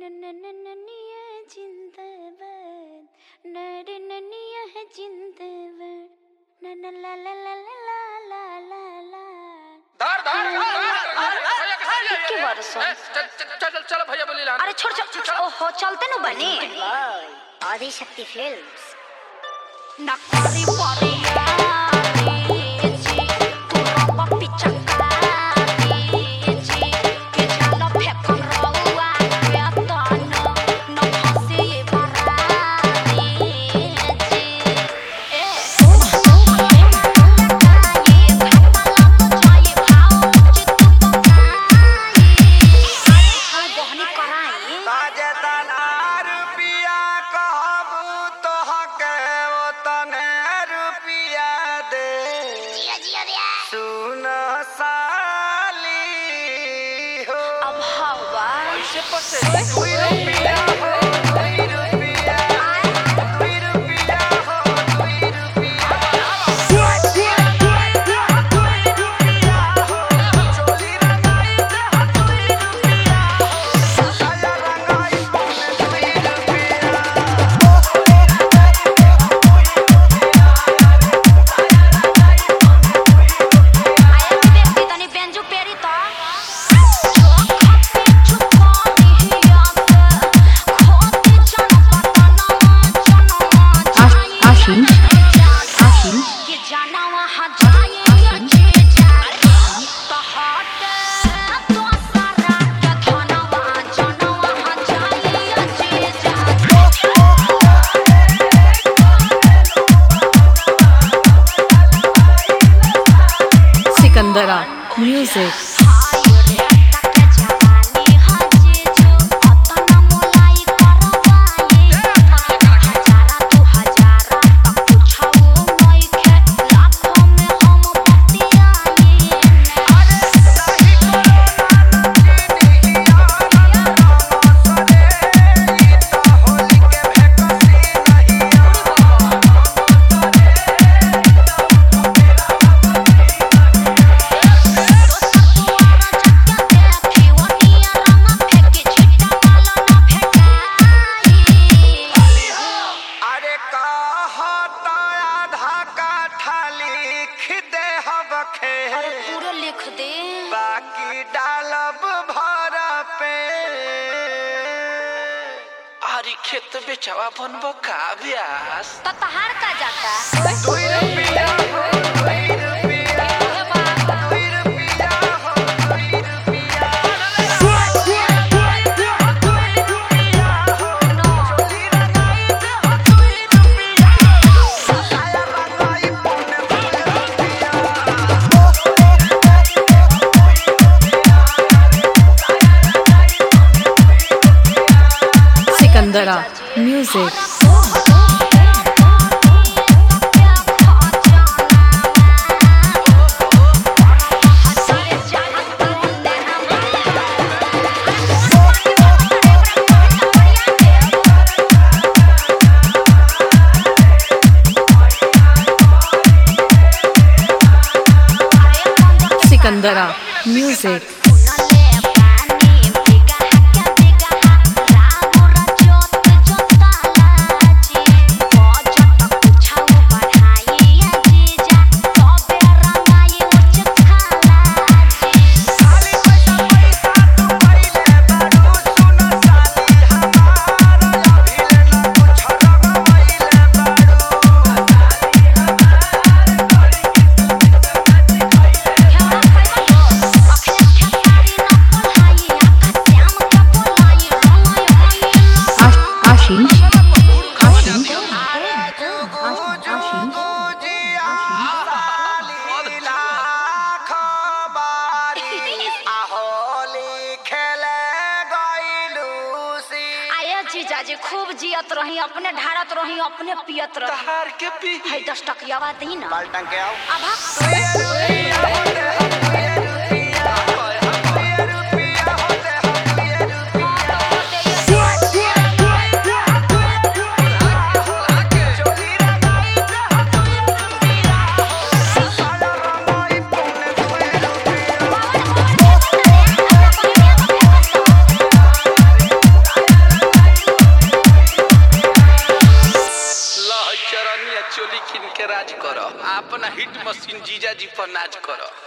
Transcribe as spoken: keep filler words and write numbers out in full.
नन्निया जिंदाबाद नरे नन्निया है जिंदाबाद नन ला ला ला ला ला ला ला धर धर धर के वर्ष चल चल भैया बोली ला अरे छोड़ छोड़ ओहो चलते न बने आदि शक्ति फिल्म्स नकारी परिया रे जी तू रब पिचका रे जी के जान फेक रउआ के तन न फसे बरा रे जी ए ये खाता लग जाए भाव चित पकाई अरे बहनी कराई ताजेदाना रुपिया कहबू तो हके ओ तने रुपिया दे जिया जिया रे सुन साली हो अब हवा ऐसे पसे दुई रुपिया हो दुई रुपिया दुई रुपिया हो दुई रुपिया दुई रुपिया हो चोली रंगाई दे दुई रुपिया हो साया रंगाई पने दुई रुपिया आया व्यक्ति तनी बेंजू पेरी तो खपे चुकानी हिया से खोते जनपतना जनवा आशीष आशीष के जाना वहां जाए अच्छे जाए तो हटे तो सारा के धनवा जनवा वहां जाए अच्छे सिकंदरा म्यूजिक हाय रे तक जवानी हजे जो अतना मोलाई करवाले हजारा तू हजारा तक पूछाओ नहीं खे लाखों में हम बतियाए अरे सही अरे कहता आधा काठा लिख दे हबखे अरे पूरे लिख दे बाकी डालब भर पे आरी खेत बेचवा बनबो का ब्यास तो तहार का जाता दुई रुपिया हो दुई रुपिया दुई रुपिया हो दुई रुपिया दुई रुपिया हो चोली रंगाई दे दुई रुपिया साया रंगाई पने दुई सिकंदरा म्यूजिक सिकंदरा म्यूजिक आशीष आशीष जीजाजी खूब जियत रही अपने ढारत रही अपने पियत रही तहार के पी है दस टकिया बात ही ना बाल्टन के आओ अब रुपिया चोली किन के राज करो, अपना हिट मशीन जीजा जी पर नाच करो।